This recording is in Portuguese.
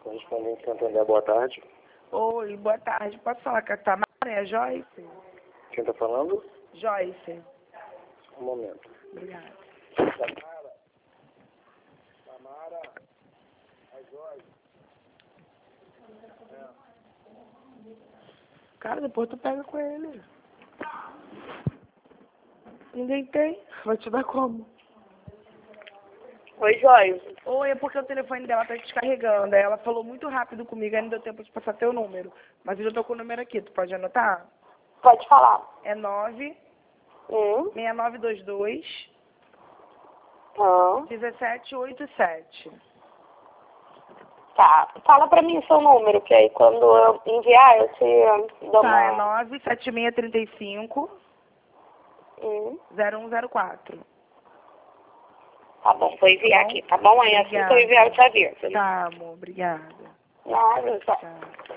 Correspondente Santander, boa tarde. Oi, boa tarde. Posso falar com a Tamara? É a Joyce? Quem está falando? Joyce. Um momento. Obrigada. Tamara, a Joyce. Cara, depois tu pega com ele. Ninguém tem. Vai te dar como? Oi, Joyce. Oi, é porque o telefone dela tá descarregando. Aí ela falou muito rápido comigo, aí não deu tempo de passar teu número. Mas eu já tô com o número aqui, tu pode anotar? Pode falar. É 9 Hum? 6922 Ah, 1787. tá. Fala pra mim o seu número, que aí quando eu enviar eu te dou Tá, é uma... 97635 Hum? 0104. Tá bom, vou enviar Tá bom? aqui, tá bom? Aí assim que eu enviar eu te aviso. Tá, amor, obrigada. Nada, só... Tá.